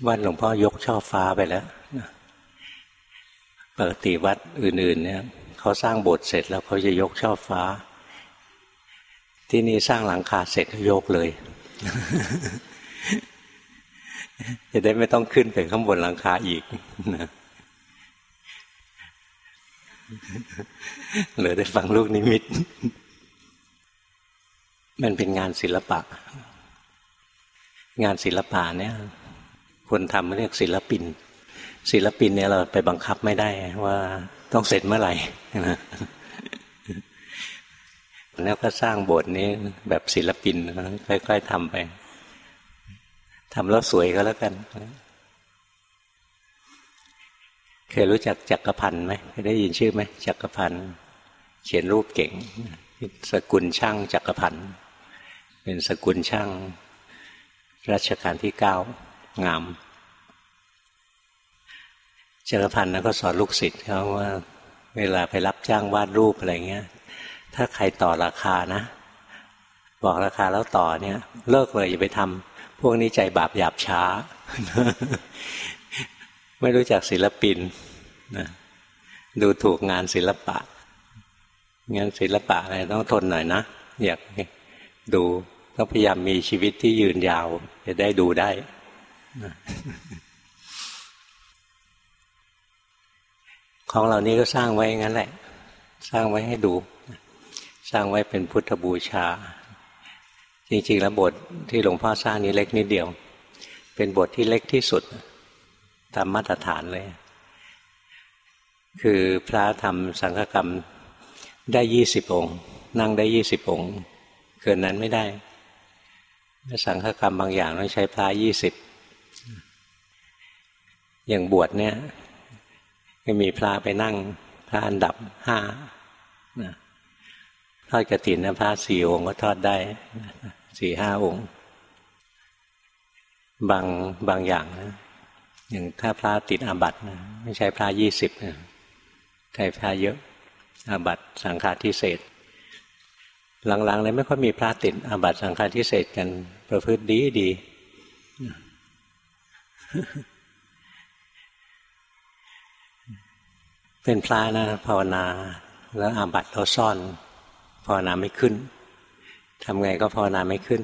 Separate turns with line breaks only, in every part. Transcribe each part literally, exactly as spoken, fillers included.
วัดหลวงพ่อยกช่อฟ้าไปแล้วปกติวัดอื่นๆเนี่ยเขาสร้างโบสถ์เสร็จแล้วเขาจะยกช่อฟ้าที่นี่สร้างหลังคาเสร็จก็ยกเลย จะได้ไม่ต้องขึ้นไปข้างบนหลังคาอีกนะเหลือได้ฟังลูกนิมิตมันเป็นงานศิลปะงานศิลปะเนี่ยคนทำเรียกศิลปินศิลปินเนี่ยเราไปบังคับไม่ได้ว่าต้องเสร็จเมื่อไหร่นะแล้วก็สร้างโบสถ์นี้แบบศิลปินค่อยๆทำไปทำแล้วสวยก็แล้วกันเคยรู้จักจักรพันธ์ไหมเคยได้ยินชื่อไหมจักรพันธ์เขียนรูปเก่งสกุลช่างจักรพันธ์เป็นสกุลช่างรัชกาลที่เก้างามจักรพันธ์ก็สอนลูกศิษย์เขาว่าเวลาไปรับจ้างวาดรูปอะไรเงี้ยถ้าใครต่อราคานะบอกราคาแล้วต่อเนี่ยเลิกเลยอย่าไปทำพวกนี้ใจบาปหยาบช้า ไม่รู้จักศิลปินนะดูถูกงานศิลปะงานศิลปะอะไรต้องทนหน่อยนะอยากดูต้องพยายามมีชีวิตที่ยืนยาวจะได้ดูได้นะของเหล่านี้ก็สร้างไว้งั้นแหละสร้างไว้ให้ดูสร้างไว้เป็นพุทธบูชาจริงๆแล้วบทที่หลวงพ่อสร้างนี้เล็กนิดเดียวเป็นบทที่เล็กที่สุดตามมาตรฐานเลยคือพระทำสังฆกรรมได้ยี่สิบองค์นั่งได้ยี่สิบองค์เกินนั้นไม่ได้สังฆกรรมบางอย่างต้องใช้พระยี่สิบอย่างบวชเนี่ยก็มีพระไปนั่งพระอันดับห้าทอดกฐินนะพระสี่องค์ก็ทอดได้สี่ห้าองค์บางบางอย่างนะอย่างถ้าพระติดอาบัตินะไม่ใช่พระยี่สิบนะใช้พระเยอะอาบัติสังฆาทิเศษหลังๆเลยไม่ค่อยมีพระติดอาบัติสังฆาทิเศษกันประพฤติดีดีเป็นพระนะภาวนาแล้วอาบัติเราซ่อนภาวนาไม่ขึ้นทำไงก็ภาวนาไม่ขึ้น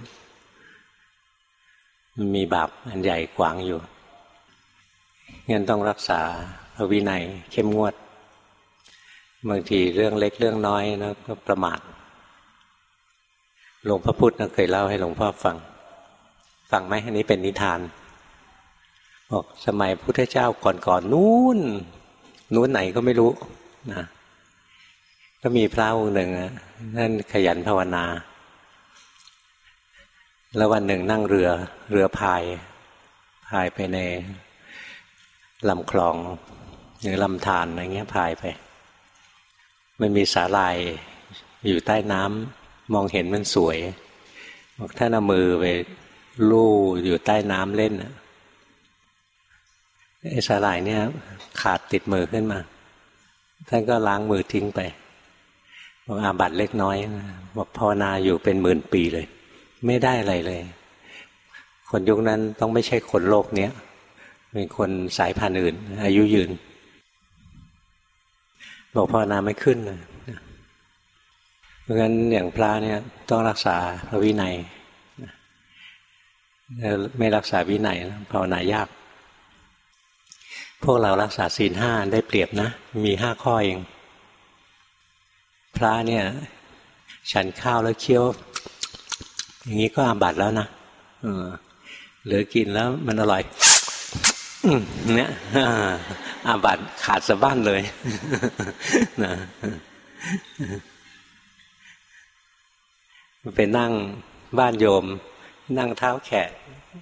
มันมีบาปอันใหญ่ขวางอยู่งั้นต้องรักษาพระวินัยเข้มงวดบางทีเรื่องเล็กเรื่องน้อยนะก็ประมาทหลวงพ่อพุธนะเคยเล่าให้หลวงพ่อฟังฟังไหมอันนี้เป็นนิทานบอกสมัยพุทธเจ้าก่อนๆ นู้นนู้นไหนก็ไม่รู้นะก็มีพระองค์หนึ่งนั่นขยันภาวนาแล้ววันหนึ่งนั่งเรือเรือพายพายไปในลำคลองหรือลำธารอะไรเงี้ยพายไปมันมีสาหร่ายอยู่ใต้น้ำมองเห็นมันสวยบอกท่านเอามือไปลู่อยู่ใต้น้ำเล่นไอ้สาหร่ายเนี่ยขาดติดมือขึ้นมาท่านก็ล้างมือทิ้งไปบอกอาบัติเล็กน้อยบอกภาวนาอยู่เป็นหมื่นปีเลยไม่ได้อะไรเลยคนยุคนั้นต้องไม่ใช่คนโลกเนี้ยเป็นคนสายพันธุ์อื่นอายุยืนบอกภาวนาไม่ขึ้นเลยเพราะฉะนั้นอย่างพระเนี่ยต้องรักษาพระวินัยไม่รักษาวินัยภาวนายากพวกเรารักษาศีลห้าได้เปรียบนะมีห้าข้อเองพระเนี่ยฉันข้าวแล้วเคี้ยวอย่างนี้ก็อาบัติแล้วนะเหลือกินแล้วมันอร่อยเนี่ยอาบัติขาดสะบั้นเลยนะไปนั่งบ้านโยมนั่งเท้าแขน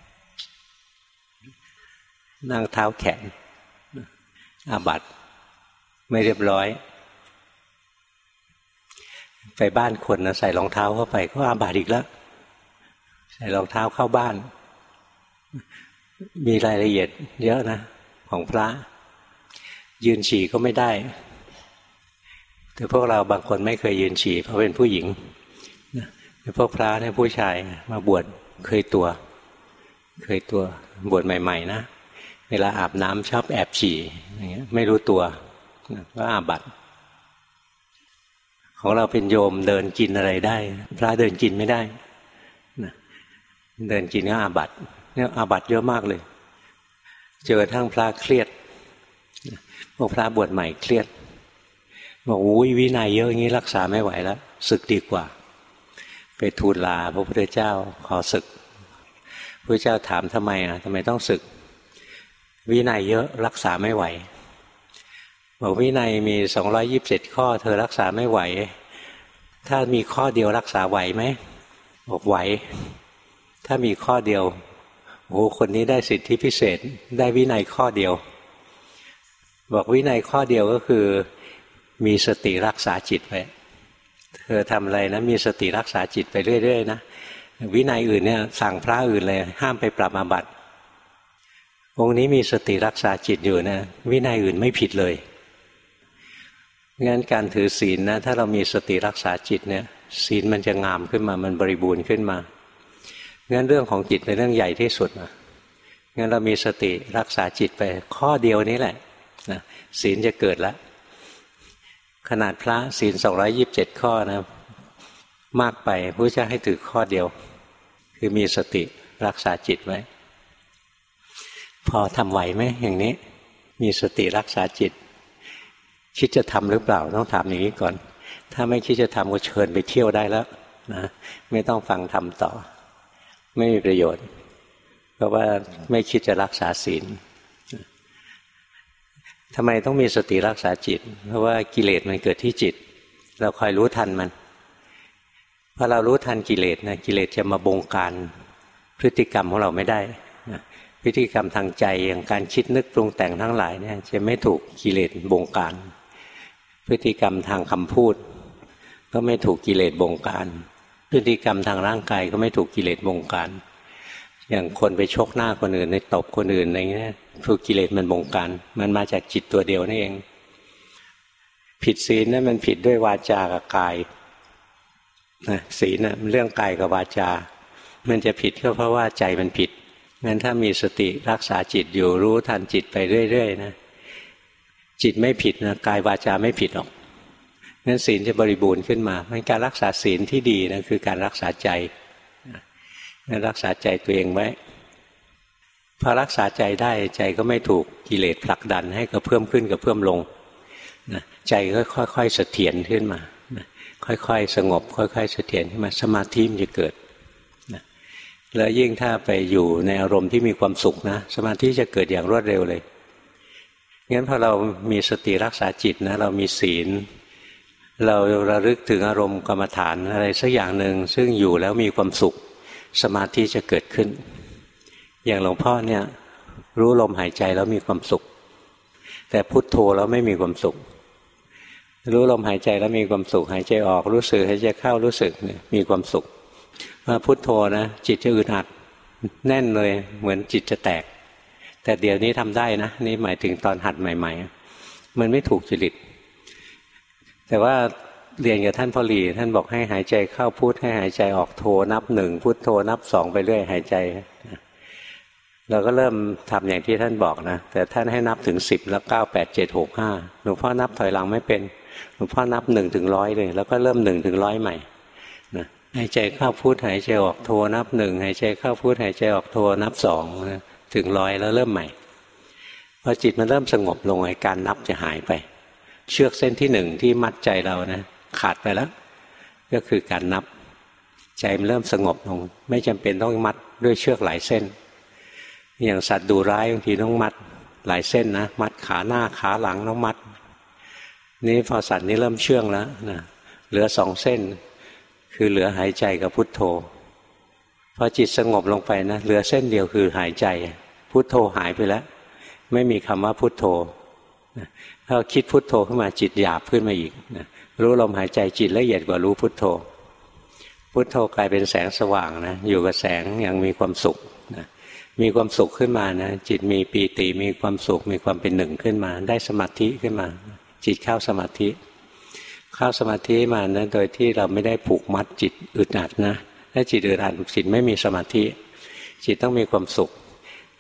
นั่งเท้าแขนอาบัติไม่เรียบร้อยไปบ้านคนนะใส่รองเท้าเข้าไปก็อาบัติอีกแล้วใส่รองเท้าเข้าบ้านมีรายละเอียดเยอะนะของพระยืนฉี่ก็ไม่ได้แต่พวกเราบางคนไม่เคยยืนฉี่เพราะเป็นผู้หญิงแต่พวกพระเนี่ยผู้ชายมาบวชเคยตัวเคยตัวบวชใหม่ๆนะเวลาอาบน้ำชอบแอบฉี่อย่างเงี้ยไม่รู้ตัวก็อาบัติของเราเป็นโยมเดินกินอะไรได้พระเดินกินไม่ได้เดินกินก็อาบัติเนี่ยอาบัติเยอะมากเลยเจอทั้งพระเครียดพวกพระบวชใหม่เครียดบอกอุ้ยวินัยเยอะอย่างนี้รักษาไม่ไหวแล้วสึกดีกว่าไปทูลลาพระพุทธเจ้าขอสึกพระเจ้าถามทำไมอ่ะทำไมต้องสึกวินัยเยอะรักษาไม่ไหวบอกวินัยมีสองร้อยยี่สิบเจ็ดข้อเธอรักษาไม่ไหวถ้ามีข้อเดียวรักษาไหวไหมบอกไหวถ้ามีข้อเดียวโอ้คนนี้ได้สิทธิพิเศษได้วินัยข้อเดียวบอกวินัยข้อเดียวก็คือมีสติรักษาจิตไว้เธอทำอะไรนะมีสติรักษาจิตไปเรื่อยๆนะวินัยอื่นเนี่ยสั่งพระอื่นเลยห้ามไปปรับอาบัติองค์นี้มีสติรักษาจิตอยู่นะวินัยอื่นไม่ผิดเลยงั้นการถือศีลนะถ้าเรามีสติรักษาจิตเนี่ยศีลมันจะงามขึ้นมามันบริบูรณ์ขึ้นมางั้นเรื่องของจิตเป็นเรื่องใหญ่ที่สุดนะงั้นเรามีสติรักษาจิตไปข้อเดียวนี้แหละนะศีลจะเกิดแล้วขนาดพระศีลสองร้อยยี่สิบเจ็ดข้อนะมากไปพระเจ้าให้ถือข้อเดียวคือมีสติรักษาจิตไว้พอทำไหวไหมอย่างนี้มีสติรักษาจิตคิดจะทำหรือเปล่าต้องถามอย่างนี้ก่อนถ้าไม่คิดจะทำก็เชิญไปเที่ยวได้แล้วนะไม่ต้องฟังทำต่อไม่มีประโยชน์เพราะว่าไม่คิดจะรักษาศีลทำไมต้องมีสติรักษาจิตเพราะว่ากิเลสมันเกิดที่จิตเราคอยรู้ทันมันพอเรารู้ทันกิเลสนะกิเลสจะมาบงการพฤติกรรมของเราไม่ได้นะพฤติกรรมทางใจอย่างการคิดนึกปรุงแต่งทั้งหลายเนี่ยจะไม่ถูกกิเลสบงการพฤติกรรมทางคำพูดก็ไม่ถูกกิเลสบงการพฤติกรรมทางร่างกายก็ไม่ถูกกิเลสบงการอย่างคนไปชกหน้าคนอื่นในตบคนอื่นอะไรเงี้ยถูกกิเลสมันบงการมันมาจากจิตตัวเดียวนี่เองผิดศีลนั่นมันผิดด้วยวาจากับกายนะศีลน่ะมันเรื่องกายกับวาจามันจะผิดก็เพราะว่าใจมันผิดงั้นถ้ามีสติรักษาจิตอยู่รู้ทันจิตไปเรื่อยๆนะจิตไม่ผิดนะกายวาจาไม่ผิดหรอกงั้นศีลจะบริบูรณ์ขึ้นมาเพราะการรักษาศีลที่ดีนะคือการรักษาใจงั้นรักษาใจตัวเองไว้พอรักษาใจได้ใจก็ไม่ถูกกิเลสผลักดันให้กระเพื่อมขึ้นกระเพื่อมลงนะใจก็ค่อยๆเสถียรขึ้นมานะค่อยๆสงบค่อยๆเสถียรขึ้นมาสมาธิมันจะเกิดนะแล้วยิ่งถ้าไปอยู่ในอารมณ์ที่มีความสุขนะสมาธิจะเกิดอย่างรวดเร็วเลยงั้นพอเรามีสติรักษาจิตนะเรามีศีลเราระลึกถึงอารมณ์กรรมฐานอะไรสักอย่างหนึ่งซึ่งอยู่แล้วมีความสุขสมาธิจะเกิดขึ้นอย่างหลวงพ่อเนี่ยรู้ลมหายใจแล้วมีความสุขแต่พุทโธแล้วไม่มีความสุขรู้ลมหายใจแล้วมีความสุขหายใจออกรู้สึกหายใจเข้ารู้สึกเนี่ยมีความสุขมาพุทโธนะจิตจะอึดอัดแน่นเลยเหมือนจิตจะแตกแต่เดี๋ยวนี้ทำได้นะนี่หมายถึงตอนหัดใหม่ๆมันไม่ถูกจริตแต่ว่าเรียนกับท่านพ่อหลีท่านบอกให้หายใจเข้าพุทให้หายใจออกโธนับหนึ่งพุทโธนับสองไปเรื่อยหายใจเราก็เริ่มทำอย่างที่ท่านบอกนะแต่ท่านให้นับถึงสิบแล้วเก้าแปดเจ็ดหกห้าหลวงพ่อนับถอยหลังไม่เป็นหลวงพ่อนับหนึ่งถึงร้อยเลยแล้วก็เริ่มหนึ่งถึงร้อยใหม่นะหายใจเข้าพุทหายใจออกโธนับหนึ่งหายใจเข้าพุทหายใจออกโธนับสองนะถึงร้อยแล้วเริ่มใหม่พอจิตมันเริ่มสงบลงไอ้การนับจะหายไปเชือกเส้นที่หนึ่งที่มัดใจเรานะขาดไปแล้วก็คือการนับใจมันเริ่มสงบลงไม่จำเป็นต้องมัดด้วยเชือกหลายเส้นอย่างสัตว์ดุร้ายบางทีต้องมัดหลายเส้นนะมัดขาหน้าขาหลังต้องมัดนี่พอสัตว์นี้เริ่มเชื่องแล้วนะเหลือสองเส้นคือเหลือหายใจกับพุทโธพอจิตสงบลงไปนะเหลือเส้นเดียวคือหายใจพุทโธหายไปแล้วไม่มีคำว่าพุทโธถ้าคิดพุทโธขึ้นมาจิตหยาบขึ้นมาอีกนะรู้ลมหายใจจิตละเอียดกว่ารู้พุทโธพุทโธกลายเป็นแสงสว่างนะอยู่กับแสงอย่างมีความสุขนะมีความสุขขึ้นมานะจิตมีปีติมีความสุขมีความเป็นหนึ่งขึ้นมาได้สมาธิขึ้นมาจิตเข้าสมาธิเข้าสมาธิมานะโดยที่เราไม่ได้ผูกมัดจิตอึดอัดนะถ้าจิตอึดอัดจิตไม่มีสมาธิจิตต้องมีความสุข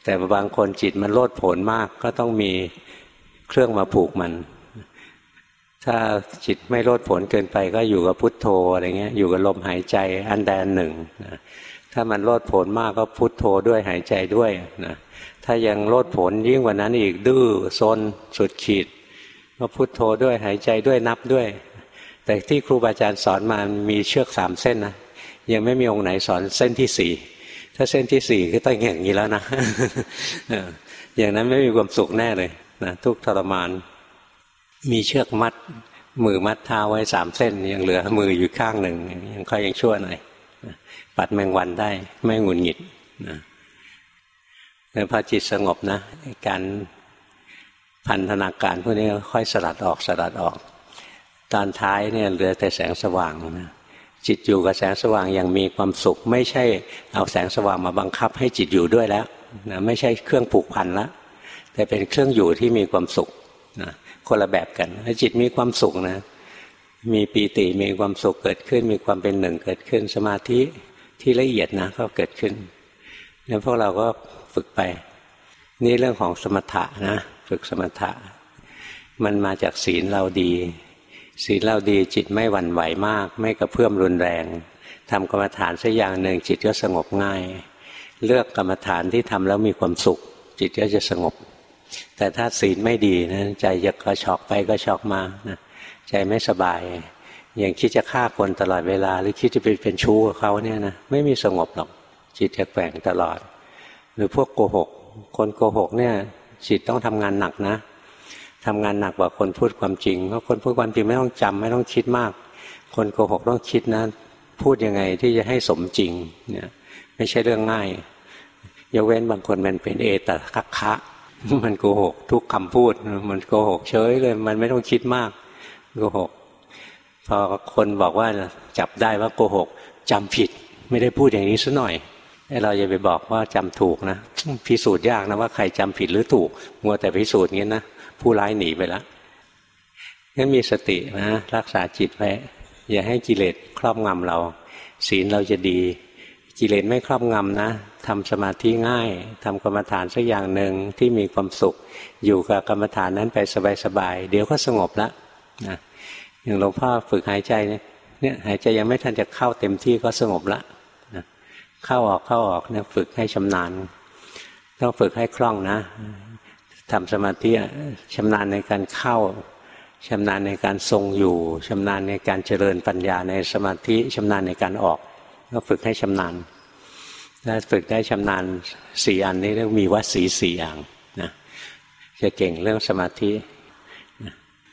แต่บางคนจิตมันโลดโผนมากก็ต้องมีเครื่องมาผูกมันถ้าจิตไม่โลดโผนเกินไปก็อยู่กับพุทโธอะไรเงี้ยอยู่กับลมหายใจอันใดอันหนึ่งนะถ้ามันโลดโผนมากก็พุทโธด้วยหายใจด้วยนะถ้ายังโลดโผนยิ่งกว่านั้นอีกดื้อซนสุดขีดก็พุทโธด้วยหายใจด้วยนับด้วยแต่ที่ครูบาอาจารย์สอนมามีเชือกสามเส้นนะยังไม่มีองค์ไหนสอนเส้นที่สี่ถ้าเส้นที่สี่ก็ต้องอย่างนี้แล้วนะ อย่างนั้นไม่มีความสุขแน่เลยนะทุกข์ทรมานมีเชือกมัดมือมัดเท้าไว้สามเส้นยังเหลือมืออยู่ข้างหนึ่งยังค่อยยังชั่วหน่อยปัดแมงวันได้ไม่หงุดหงิดนะแต่พอจิตสงบนะการพันธนาการพวกนี้ค่อยสลัดออกสลัดออกตอนท้ายเนี่ยเหลือแต่แสงสว่างนะจิตอยู่กับแสงสว่างอย่างมีความสุขไม่ใช่เอาแสงสว่างมาบังคับให้จิตอยู่ด้วยแล้วนะไม่ใช่เครื่องผูกพันแล้วแต่เป็นเครื่องอยู่ที่มีความสุขนะคนละแบบกันถ้าจิตมีความสุขนะมีปีติมีความสุขเกิดขึ้นมีความเป็นหนึ่งเกิดขึ้นสมาธิที่ละเอียดนะก็เกิดขึ้นแล้วพวกเราก็ฝึกไปนี่เรื่องของสมถะนะฝึกสมถะมันมาจากศีลเราดีศีลเราดีจิตไม่หวั่นไหวมากไม่กระเพื่อมรุนแรงทำกรรมฐานสักอย่างหนึ่งจิตก็สงบง่ายเลือกกรรมฐานที่ทำแล้วมีความสุขจิตก็จะสงบแต่ถ้าศีลไม่ดีนะใจจะกระชอกไปกระชอกมานะใจไม่สบายอย่างคิดจะฆ่าคนตลอดเวลาหรือคิดจะไปเป็นชู้กับเขาเนี่ยนะไม่มีสงบหรอกจิตจะแกว่งตลอดหรือพวกโกหกคนโกหกเนี่ยจิตต้องทำงานหนักนะทำงานหนักกว่าคนพูดความจริงเพราะคนพูดความจริงไม่ต้องจำไม่ต้องคิดมากคนโกหกต้องคิดนะพูดยังไงที่จะให้สมจริงเนี่ยไม่ใช่เรื่องง่ายยกเว้นบางคนมันเป็นเอตคัคคะมันโกหกทุกคำพูดมันโกหกเฉยเลยมันไม่ต้องคิดมากโกหกพอคนบอกว่าจับได้ว่าโกหกจำผิดไม่ได้พูดอย่างนี้ซะหน่อยเราอย่าไปบอกว่าจำถูกนะพิสูจน์ยากนะว่าใครจำผิดหรือถูกมัวแต่พิสูจน์งี้นะผู้ร้ายหนีไปแล้วงั้นมีสตินะรักษาจิตไว้อย่าให้กิเลสครอบงำเราศีลเราจะดีกิเลสไม่ครอบงำนะทำสมาธิง่ายทำกรรมฐานสักอย่างหนึ่งที่มีความสุขอยู่กับกรรมฐานนั้นไปสบายๆเดี๋ยวก็สงบแล้วนะอย่างหลวงพ่อฝึกหายใจเนี่ยเนี่ยหายใจยังไม่ทันจะเข้าเต็มที่ก็สงบละนะเข้าออกเข้าออกเนี่ยฝึกให้ชำนาญต้องฝึกให้คล่องนะทำสมาธิชำนาญในการเข้าชำนาญในการทรงอยู่ชำนาญในการเจริญปัญญาในสมาธิชำนาญในการออกก็ฝึกให้ชำนาญถ้าฝึกได้ชำนาญสี่อันนี้เรียกมีวสีสี่อย่างนะจะเก่งเรื่องสมาธินะ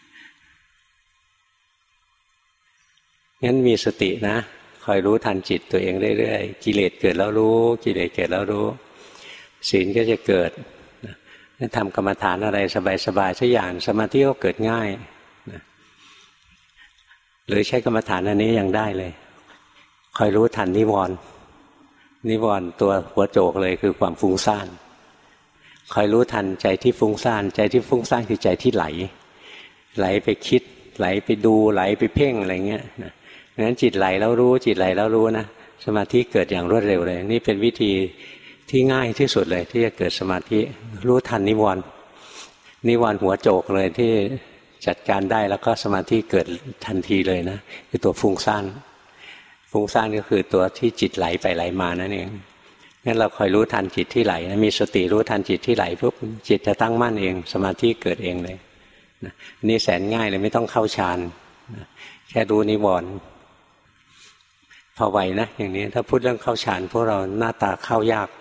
งั้นมีสตินะคอยรู้ทันจิตตัวเองเรื่อยๆกิเลสเกิดแล้วรู้กิเลสเกิดแล้วรู้ศีลก็จะเกิดทำกรรมฐานอะไรสบายๆสักอย่างสมาธิก็เกิดง่ายนะหรือใช้กรรมฐานอันนี้ยังได้เลยคอยรู้ทันนิวรณ์นิวรณ์ตัวหัวโจกเลยคือความฟุ้งซ่านคอยรู้ทันใจที่ฟุ้งซ่านใจที่ฟุ้งซ่านคือใจที่ไหลไหลไปคิดไหลไปดูไหลไปเพ่งอะไรเงี้ยนะงั้นจิตไหลแล้วรู้จิตไหลแล้วรู้นะสมาธิเกิดอย่างรวดเร็วเลยนี่เป็นวิธีที่ง่ายที่สุดเลยที่จะเกิดสมาธิรู้ทันนิวรณ์นิวรณ์หัวโจกเลยที่จัดการได้แล้วก็สมาธิเกิดทันทีเลยนะคือตัวฟุ้งซ่านฟุ้งซ่านก็คือตัวที่จิตไหลไปไหลมานั่นเองงั้นเราคอยรู้ทันจิตที่ไหลนะมีสติรู้ทันจิตที่ไหลปุ๊บจิตจะตั้งมั่นเองสมาธิเกิดเองเลยนะนี่แสนง่ายเลยไม่ต้องเข้าฌานนะแค่รู้นิวรณ์พอไหวนะอย่างนี้ถ้าพูดเรื่องเข้าฌานพวกเราหน้าตาเข้ายาก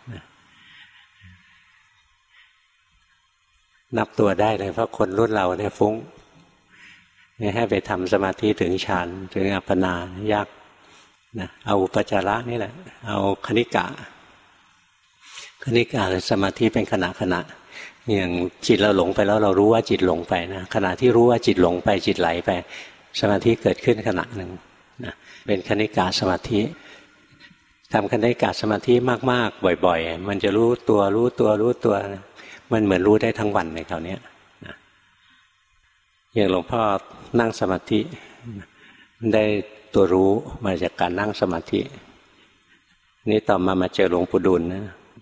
นับตัวได้เลยเพราะคนรุ่นเราเนี่ยฟุ้งเนี่ยให้ไปทำสมาธิถึงฌานถึงอัปปนายากนะเอาอุปจาระนี่แหละเอาคณิกะคณิกะสมาธิเป็นขณะขณะอย่างจิตเราหลงไปแล้วเรารู้ว่าจิตหลงไปนะขณะที่รู้ว่าจิตหลงไปจิตไหลไปสมาธิเกิดขึ้นขณะหนึ่งนะเป็นคณิกะสมาธิทำคณิกะสมาธิมากๆบ่อยๆมันจะรู้ตัวรู้ตัวรู้ตัวนะมันเหมือนรู้ได้ทั้งวันในคราวนี้นะอย่างหลวงพ่อนั่งสมาธิได้ตัวรู้มาจากการนั่งสมาธินี่ต่อมามาเจอหลวงปู่ดุลนะ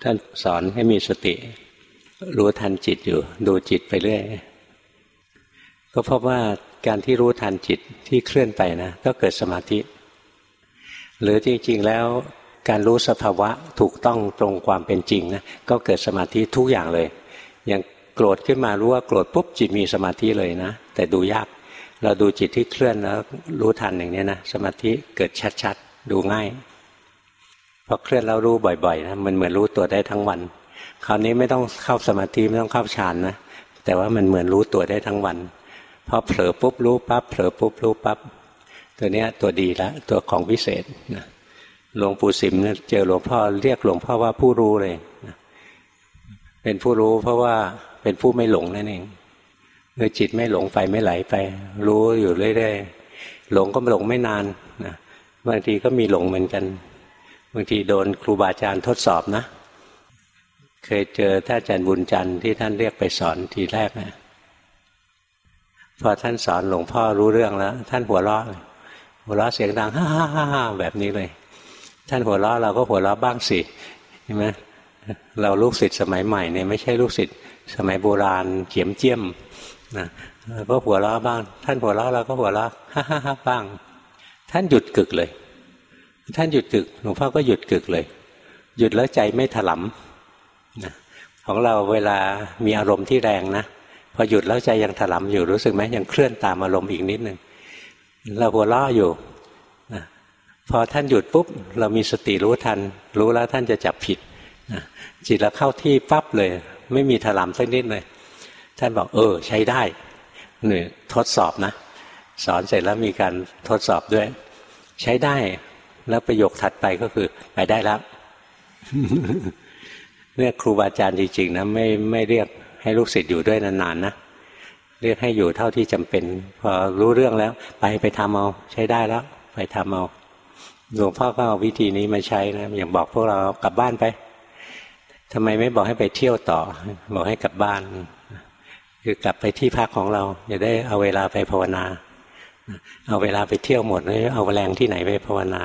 ท่านสอนให้มีสติรู้ทันจิตอยู่ดูจิตไปเรื่อยก็พบว่าการที่รู้ทันจิตที่เคลื่อนไปนะก็เกิดสมาธิหรือจริงๆแล้วการรู้สภาวะถูกต้องตรงความเป็นจริงนะก็เกิดสมาธิทุกอย่างเลยอย่างโกรธขึ้นมารู้ว่าโกรธปุ๊บจิตมีสมาธิเลยนะแต่ดูยากเราดูจิตที่เคลื่อนแล้วรู้ทันอย่างนี้นะสมาธิเกิดชัดๆดูง่ายพอเคลื่อนแล้วรู้บ่อยๆนะมันเหมือนรู้ตัวได้ทั้งวันคราวนี้ไม่ต้องเข้าสมาธิไม่ต้องเข้าฌานนะแต่ว่ามันเหมือนรู้ตัวได้ทั้งวันพอเผลอปุ๊บรู้ปั๊บเผลอปุ๊บรู้ปั๊บตัวเนี้ยตัวดีละตัวของวิเศษนะหลวงปู่สิมเนี่ยเจอหลวงพ่อเรียกหลวงพ่อว่าผู้รู้เลยนะเป็นผู้รู้เพราะว่าเป็นผู้ไม่หลงนั่นเองเมื่อจิตไม่หลงไปไม่ไหลไปรู้อยู่เรื่อยๆหลงก็หลงไม่นานนะบางทีก็มีหลงเหมือนกันบางทีโดนครูบาอาจารย์ทดสอบนะเคยเจอท่านอาจารย์บุญจันทร์ที่ท่านเรียกไปสอนทีแรกนะพอท่านสอนหลวงพ่อรู้เรื่องแล้วท่านหัวเราะหัวเราะเสียงดังฮ่าฮ่าฮ่าฮ่าแบบนี้เลยท่านหัวเราะเราก็หัวเราะบ้างสิใช่ไหมเราลูกศิษย์สมัยใหม่เนี่ยไม่ใช่ลูกศิษย์สมัยโบราณเขียมเจี้ยมนะเราก็หัวเราะบ้างท่านหัวเราะเราก็หัวเราะฮ่าฮ่าฮ่าบ้างท่านหยุดกึกเลยท่านหยุดกึกหลวงพ่อก็หยุดกึกเลยหยุดแล้วใจไม่ถลำนะของเราเวลามีอารมณ์ที่แรงนะพอหยุดแล้วใจยังถลำอยู่รู้สึกไหมยังเคลื่อนตามอารมณ์อีกนิดหนึ่งเราหัวเราะอยู่นะพอท่านหยุดปุ๊บเรามีสติรู้ทันรู้แล้วท่านจะจับผิดนะจิตเราเข้าที่ปั๊บเลยไม่มีถลำสักนิดเลยท่านบอกเออใช้ได้นี่ทดสอบนะสอนเสร็จแล้วมีการทดสอบด้วยใช้ได้แล้วประโยคถัดไปก็คือไปได้แล้ว เนี่ยครูบาอาจารย์จริงๆนะไม่ไม่เรียกให้ลูกศิษย์อยู่ด้วยนานๆนะเรียกให้อยู่เท่าที่จำเป็นพอรู้เรื่องแล้วไปไปทำเอาใช้ได้แล้วไปทำเอาหลวงพ่อก็เอาวิธีนี้มาใช้นะอย่างบอกพวกเรากลับบ้านไปทำไมไม่บอกให้ไปเที่ยวต่อบอกให้กลับบ้านคือกลับไปที่พักของเราจะได้เอาเวลาไปภาวนาเอาเวลาไปเที่ยวหมดแล้วเอาแรงที่ไหนไปภาวนา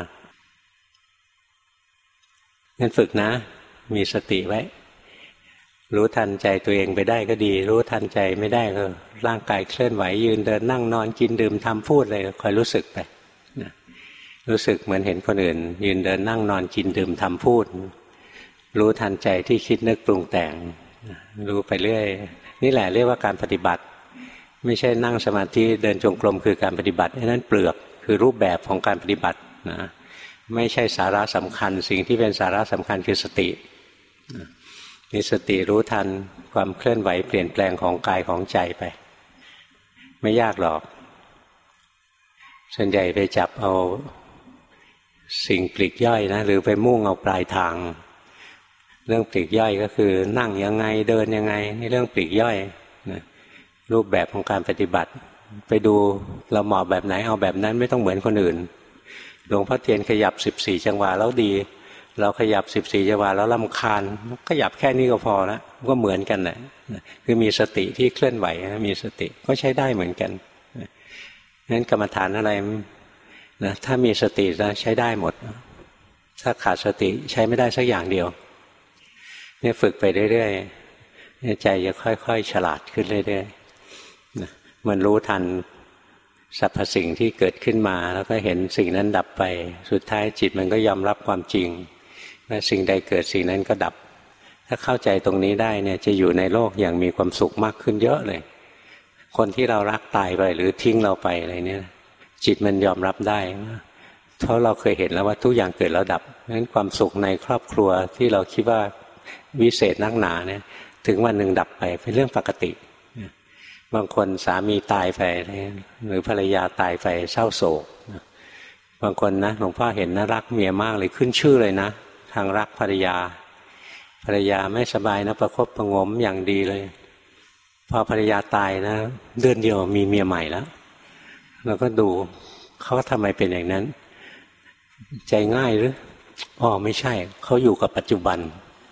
งั้นฝึกนะมีสติไว้รู้ทันใจตัวเองไปได้ก็ดีรู้ทันใจไม่ได้ก็ร่างกายเคลื่อนไหวยืนเดินนั่งนอนกินดื่มทำพูดอะไรคอยรู้สึกไปนะรู้สึกเหมือนเห็นคนอื่นยืนเดินนั่งนอนกินดื่มทำพูดรู้ทันใจที่คิดนึกปรุงแต่งรู้ไปเรื่อยนี่แหละเรียกว่าการปฏิบัติไม่ใช่นั่งสมาธิเดินจงกรมคือการปฏิบัตินั่นเปลือกคือรูปแบบของการปฏิบัตินะไม่ใช่สาระสำคัญสิ่งที่เป็นสาระสำคัญคือสติมีสติรู้ทันความเคลื่อนไหวเปลี่ยนแปลงของกายของใจไปไม่ยากหรอกส่วนใหญ่ไปจับเอาสิ่งปลีกย่อยนะหรือไปมุ่งเอาปลายทางเรื่องปลีกย่อยก็คือนั่งยังไงเดินยังไงนี่เรื่องปลีกย่อยนะรูปแบบของการปฏิบัติไปดูเราเหมาะแบบไหนเอาแบบนั้นไม่ต้องเหมือนคนอื่นหลวงพ่อเทียนขยับสิบสี่จังหวะแล้วดีเราขยับสิบสี่จังหวะแล้วรำคาญขยับแค่นี้ก็พอแล้วก็เหมือนกันแหละคือมีสติที่เคลื่อนไหวมีสติก็ใช้ได้เหมือนกันงั้นกรรมฐานอะไรนะถ้ามีสติแล้วใช้ได้หมดถ้าขาดสติใช้ไม่ได้สักอย่างเดียวเนี่ยฝึกไปเรื่อยๆใจจะค่อยๆฉลาดขึ้นเรื่อยๆมันรู้ทันสรรพสิ่งที่เกิดขึ้นมาแล้วก็เห็นสิ่งนั้นดับไปสุดท้ายจิตมันก็ยอมรับความจริงว่าสิ่งใดเกิดสิ่งนั้นก็ดับถ้าเข้าใจตรงนี้ได้เนี่ยจะอยู่ในโลกอย่างมีความสุขมากขึ้นเยอะเลยคนที่เรารักตายไปหรือทิ้งเราไปอะไรเนี่ยจิตมันยอมรับได้เพราะเราเคยเห็นแล้วว่าทุกอย่างเกิดแล้วดับงั้นความสุขในครอบครัวที่เราคิดว่าวิเศษนักหนาเนี่ยถึงวันหนึ่งดับไปเป็นเรื่องปกติบางคนสามีตายไปหรือภรรยาตายไปเศร้าโศกบางคนนะหลวงพ่อเห็นนะรักเมียมากเลยขึ้นชื่อเลยนะทางรักภรรยาภรรยาไม่สบายนะประคบประงมอย่างดีเลยพอภรรยาตายนะเดือนเดียวมีเมียใหม่แล้วเราก็ดูเขาทำไมเป็นอย่างนั้นใจง่ายหรืออ๋อไม่ใช่เขาอยู่กับปัจจุบัน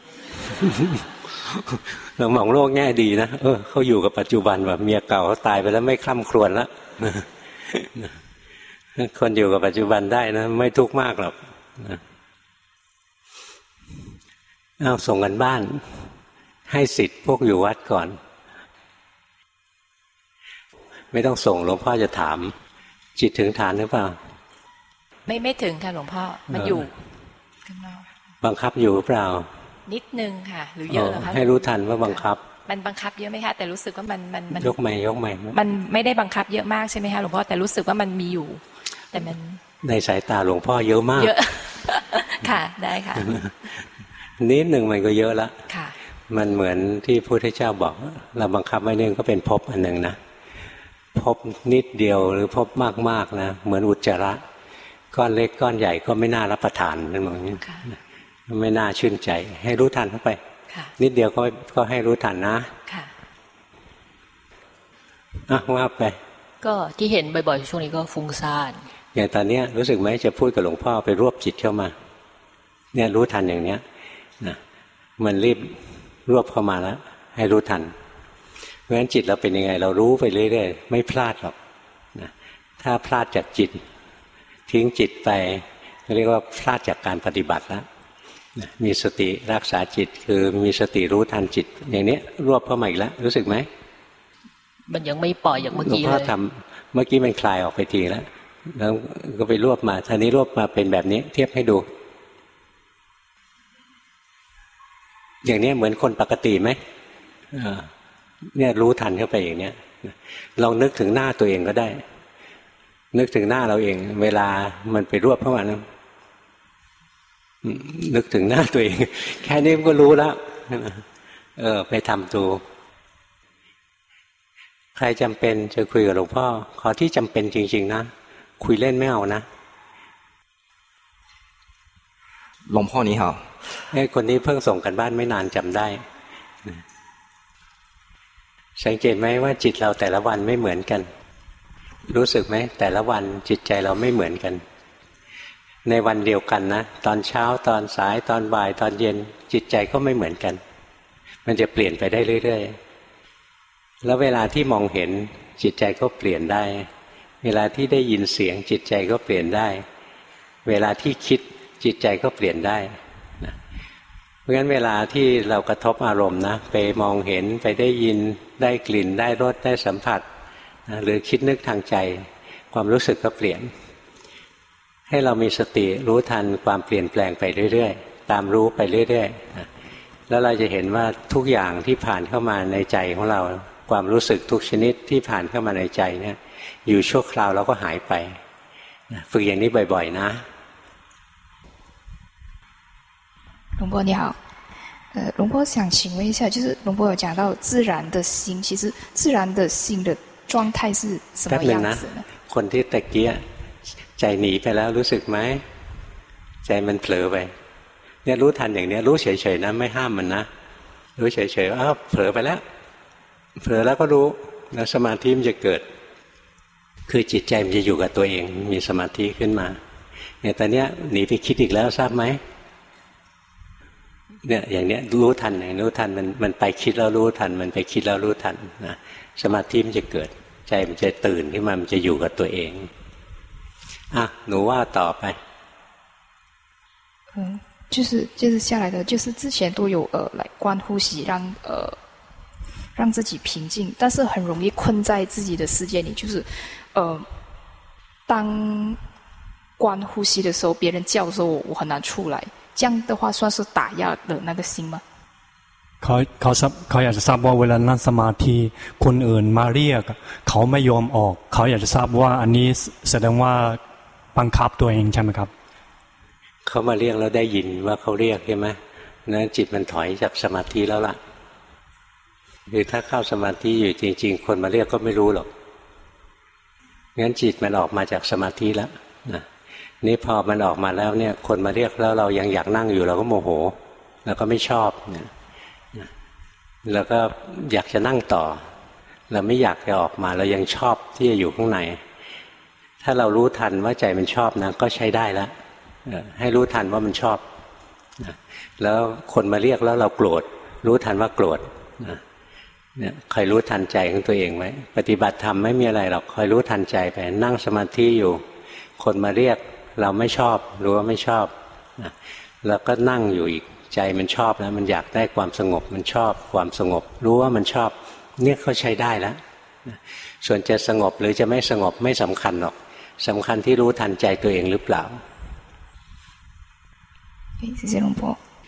เรามองโลกแง่ดีนะเออเขาอยู่กับปัจจุบันแบบเมียเก่าเขาตายไปแล้วไม่คล่ำครวญแล้วคนอยู่กับปัจจุบันได้นะไม่ทุกข์มากหรอกเอาส่งกันบ้านให้สิทธิ์พวกอยู่วัดก่อนไม่ต้องส่งหลวงพ่อจะถามจิตถึงฐานหรือเปล่า
ไม่ไม่ถึงค่ะหลวงพ่อมันอยู่
บังคับอยู่หรือเปล่า
นิดนึงค่ะหรือเยอะเหรอคะ
ให้รู้ทันว่าบังคับ
มันบังคับเยอะไหมคะแต่รู้สึกว่ามันมันมัน
ยกไม่ยกไม่
มันไม่ได้บังคับเยอะมากใช่ไหมคะหลวงพ่อแต่รู้สึกว่ามันมีอยู่แต่มัน
ในสายตาหลวงพ่อเยอะมาก
เยอะค่ะได้ค่ะ
นิดหนึ่งมันก็เยอะละ
ค่ะ
มันเหมือนที่พระพุทธเจ้าบอกเราบังคับไว้นึงก็เป็นภพอันหนึ่งนะภพนิดเดียวหรือภพมากๆนะเหมือนอุจจาระก้อนเล็กก้อนใหญ่ก็ไม่น่ารับประทานนั่นเหมือนกันไม่น่าชื่นใจให้รู้ทันเข้าไปนิดเดียวก็ก็ให้รู้ทันนะ
ค่ะ
อ่ะว่าไป
ก็ที่เห็นบ่อยๆช่วงนี้ก็ฟุ้งซ่าน
อย่างตอนนี้รู้สึกไหมจะพูดกับหลวงพ่อไปรวบจิตเข้ามาเนี่ยรู้ทันอย่างเนี้ยนะมันรีบรวบเข้ามาแล้วให้รู้ทันเพราะฉะนั้นจิตเราเป็นยังไงเรารู้ไปเรื่อยๆไม่พลาดหรอกนะถ้าพลาดจากจิตทิ้งจิตไปเรียกว่าพลาดจากการปฏิบัติแล้วนะมีสติรักษาจิตคือมีสติรู้ทันจิตอย่างนี้รวบเข้ามาอีกแล้วรู้สึกไหม
มันยังไม่ปล่อยอย่างเมื่อกี้เลย
หลวงพ่อทำเมื่อกี้มันคลายออกไปทีแล้วแล้วก็ไปรวบมาทีนี้รวบมาเป็นแบบนี้เทียบให้ดูอย่างนี้เหมือนคนปกติไหมเนี่ยรู้ทันเข้าไปอย่างเนี้ยลองนึกถึงหน้าตัวเองก็ได้นึกถึงหน้าเราเองเวลามันไปรวบเข้ามานะนึกถึงหน้าตัวเองแค่นี้มันก็รู้แล้วเออไปทำดูใครจำเป็นจะคุยกับหลวงพ่อขอที่จำเป็นจริงๆนะคุยเล่นไม่เอานะ
หลวงพ่อนี่เหรอ
ไอ้คนนี้เพิ่งส่งกันบ้านไม่นานจำได้สังเกตไหมว่าจิตเราแต่ละวันไม่เหมือนกันรู้สึกไหมแต่ละวันจิตใจเราไม่เหมือนกันในวันเดียวกันนะตอนเช้าตอนสายตอนบ่ายตอนเย็นจิตใจก็ไม่เหมือนกันมันจะเปลี่ยนไปได้เรื่อยๆแล้วเวลาที่มองเห็นจิตใจก็เปลี่ยนได้เวลาที่ได้ยินเสียงจิตใจก็เปลี่ยนได้เวลาที่คิดจิตใจก็เปลี่ยนได้นะเพราะงั้นเวลาที่เรากระทบอารมณ์นะไปมองเห็นไปได้ยินได้กลิ่นได้รสได้สัมผัสนะหรือคิดนึกทางใจความรู้สึกก็เปลี่ยนให้เรามีสติรู้ทันความเปลี่ยนแปลงไปเรื่อยๆตามรู้ไปเรื่อยๆนะแล้วเราจะเห็นว่าทุกอย่างที่ผ่านเข้ามาในใจของเราความรู้สึกทุกชนิดที่ผ่านเข้ามาในใจเนี่ยอยู่ชั่วคราวแล้วก็หายไปนะฝึกอย่างนี้บ่อยๆนะ
龙波你好，呃，龙波想请问一下，就是龙波有讲到自然的心，其实自然的心的状态是什么样子呢？
คนที่ตะเกียใจหนีไปแล้วรู้สึกไหมใจมันเผลอไปเนี่ยรู้ทันอย่างเนี้ยรู้เฉยๆนะไม่ห้ามมันนะรู้เฉยๆอ้าวเผลอไปแล้วเผลอแล้วก็รู้แล้วสมาธิมันจะเกิดคือจิตใจมันจะอยู่กับตัวเองมีสมาธิขึ้นมาเนี่ยตอนเนี้ยหนีไปคิดอีกแล้วทราบไหมเนี่ยอย่างเนี้ยรู้ทันอย่างรู้ทันมันมันไปคิดแล้วรู้ทันมันไปคิดแล้วรู้ทันนะสมาธิมันจะเกิดใจมันจะตื่นขึ้นมามันจะอยู่กับตัวเองอ่ะหนูว่าต่อไป
嗯就是接着下来的就是之前都有呃来观呼吸让呃让自己平静但是很容易困在自己的世界里就是呃当观呼吸的时候别人叫的时候我很难出来这样的话算是打压了那个心吗
เขาเขาเขาอยากจะทราบว่าเวลานั่งสมาธิคนอื่นมาเรียกเขาไม่ยอมออกเขาอยากจะทราบว่าอันนี้แสดงว่าบังคับตัวเองใช่ไหมครับ
เขามาเรียกแล้วได้ยินว่าเขาเรียกใช่ไหมนั้นจิตมันถอยจากสมาธิแล้วล่ะหรือถ้าเข้าสมาธิอยู่จริงๆคนมาเรียกก็ไม่รู้หรอกงั้นจิตมันออกมาจากสมาธิแล้วนะนี่พอมันออกมาแล้วเนี่ยคนมาเรียกแล้วเรายังอยากนั่งอยู่เราก็โมโหแล้วก็ไม่ชอบเนี่ยแล้วก็อยากจะนั่งต่อเราไม่อยากจะออกมาเรายังชอบที่จะอยู่ข้างในถ้าเรารู้ทันว่าใจมันชอบนะก็ใช้ได้แล้วให้รู้ทันว่ามันชอบแล้วคนมาเรียกแล้วเราโกรธรู้ทันว่าโกรธเนี่ยคอยรู้ทันใจของตัวเองไว้ปฏิบัติธรรมไม่มีอะไรหรอกคอยรู้ทันใจไปนั่งสมาธิอยู่คนมาเรียกเราไม่ชอบรู้ว่าไม่ชอบแล้วก็นั่งอยู่อีกใจมันชอบแล้วมันอยากได้ความสงบมันชอบความสงบรู้ว่ามันชอบเนี่ยเขาใช้ได้แล้วส่วนจะสงบหรือจะไม่สงบไม่สำคัญหรอกสำคัญที่รู้ทันใจตัวเองหรือเปล่า
谢谢龙婆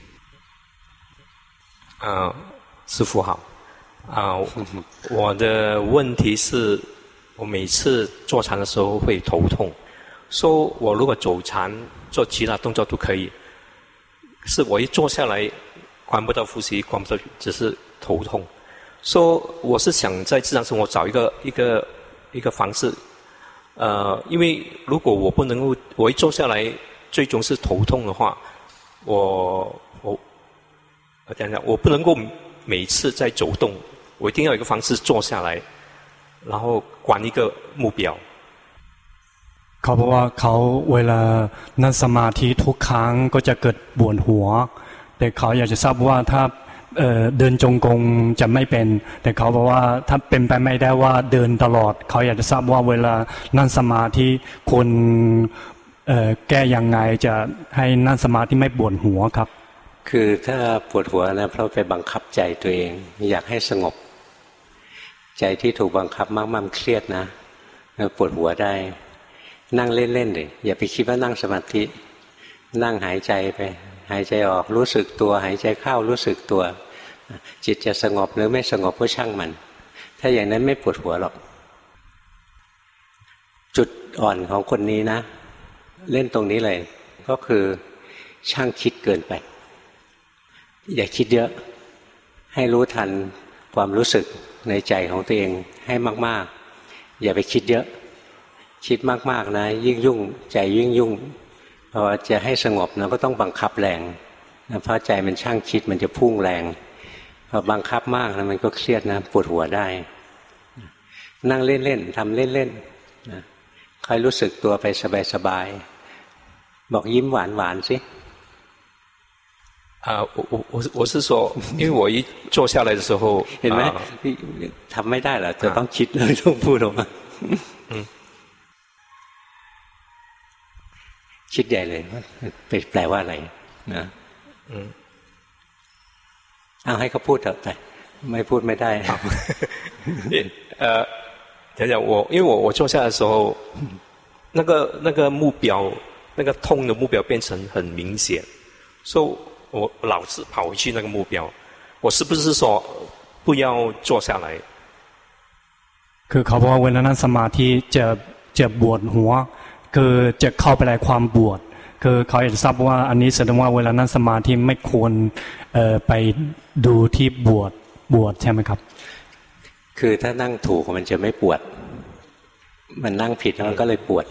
呃师父好啊、呃、我的问题是我每次坐禅的时候会头痛说我如果走禅做其他动作都可以是我一坐下来关不到呼吸关不到只是头痛说我是想在日常生活找一个一个一个方式呃因为如果我不能够我一坐下来最终是头痛的话我我我讲讲我不能够每次在走动我一定要有一个方式坐下来然后关一个目标
เขาบอกว่าเขาเวลานั่งสมาธิทุกครั้งก็จะเกิดปวดหัวแต่เขาอยากจะทราบว่าถ้า เ, เดินจงกรมจะไม่เป็นแต่เขาบอกว่าถ้าเป็นไปไม่ได้ว่าเดินตลอดเขาอยากจะทราบว่าเวลานั่งสมาธิควรแก้ยังไงจะให้นั่งสมาธิไม่ปวดหัวครับ
คือถ้าปวดหัวนะเพราะไปบังคับใจตัวเองอยากให้สงบใจที่ถูกบังคับมากๆเครียดนะปวดหัวได้นั่งเล่นๆเลยอย่าไปคิดว่านั่งสมาธินั่งหายใจไปหายใจออกรู้สึกตัวหายใจเข้ารู้สึกตัวจิตจะสงบหรือไม่สงบก็ช่างมันถ้าอย่างนั้นไม่ปวดหัวหรอกจุดอ่อนของคนนี้นะเล่นตรงนี้เลยก็คือช่างคิดเกินไปอย่าคิดเยอะให้รู้ทันความรู้สึกในใจของตัวเองให้มากๆอย่าไปคิดเยอะคิดมากๆนะยิ่งยุ่งใจยิ่งยุ่งพอจะให้สงบนะก็ต้องบังคับแรงนะเพราะใจมันช่างคิดมันจะพุ่งแรงพอบังคับมากนะมันก็เครียดนะปวดหัวได้นั่งเล่นๆทำเล่นๆนะคอยรู้สึกตัวไปสบายๆบอกยิ้มหวานๆสิ
啊、呃，我我我我是说，因为我一坐下来的时候，
เห็นไหมทำไม่ได้หรอจะต้องคิดเลยต้องพูดออกมาคิดใหญ่เลยว่าแปลว่าอะไรนะเอาให้เขาพูดเถอะไปไม่พูดไม่ได้
呃，讲讲我，因为我我坐下的时候，那个那个目标，那个痛的目标变成很明显，所以我老是跑回去那个目标。我是不是说不要坐下来？
คือเขาบอกว่าเวลานั้นสมาธิจะจะปวดหัวคือจะเข้าไปในความปวดคือเขาอยากจะทราบว่าอันนี้แสดงว่าเวลานั้นสมาธิไม่ควรไปดูที่ปวดปวดใช่ไหมครับ
คือถ้านั่งถูกมันจะไม่ปวดมันนั่งผิดมันก็เลยปวด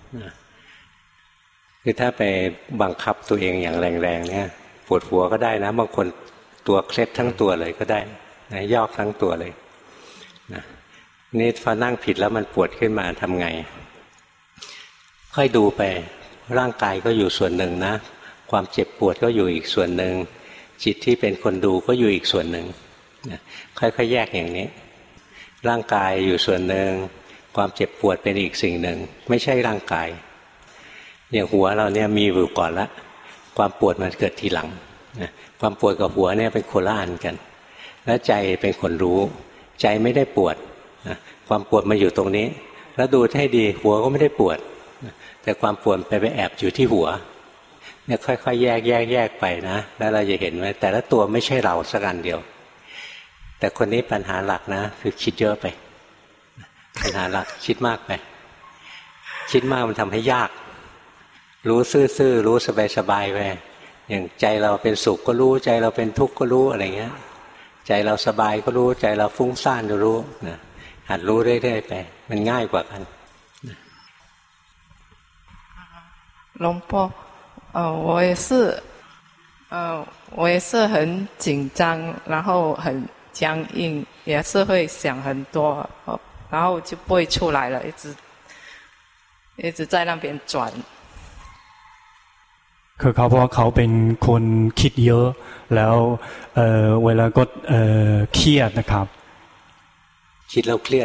คือถ้าไปบังคับตัวเองอย่างแรงๆเนี่ยปวดหัวก็ได้นะบางคนตัวเคล็ดทั้งตัวเลยก็ได้นะยอกทั้งตัวเลยนะนี่พอนั่งผิดแล้วมันปวดขึ้นมาทำไงค่อยดูไปร่างกายก็อยู่ส่วนหนึ่งนะความเจ็บปวดก็อยู่อีกส่วนหนึ่งจิตที่เป็นคนดูก็อยู่อีกส่วนหนึ่งนะค่อยๆแยกอย่างนี้ร่างกายอยู่ส่วนหนึ่งความเจ็บปวดเป็นอีกสิ่งหนึ่งไม่ใช่ร่างกายอย่างหัวเราเนี่ยมีอยู่ก่อนละความปวดมันเกิดทีหลังนะความปวดกับหัวเนี่ยเป็นคนละอันกันแล้วใจเป็นคนรู้ใจไม่ได้ปวดนะความปวดมาอยู่ตรงนี้แล้วดูให้ดีหัวก็ไม่ได้ปวดนะแต่ความปวดไปไปแอบอยู่ที่หัวเนี่ยค่อยๆแยกแยกแยกไปนะแล้วเราจะเห็นว่าแต่ละตัวไม่ใช่เราสักอันเดียวแต่คนนี้ปัญหาหลักนะคือคิดเยอะไปปัญหาหลักคิดมากไปคิดมากมันทำให้ยากรู้ซื่อๆรู้สบายๆไปอย่างใจเราเป็นสุขก็รู้ใจเราเป็นทุกข์ก็รู้อะไรเงี้ยใจเราสบายก็รู้ใจเราฟุ้งซ่านก็รู้นะหัดรู้เรื่อยๆไปมันง่ายกว่ากัน
龙波呃我也是呃我也是很紧张然后很僵硬也是会想很多然后就不会出来了一直一直在那边转
คือเขาเพราะเขาเป็นคนคิดเยอะแล้วเอ่อเวลาก็เอ่อเครียดนะครับ
คิดแล้วเครียด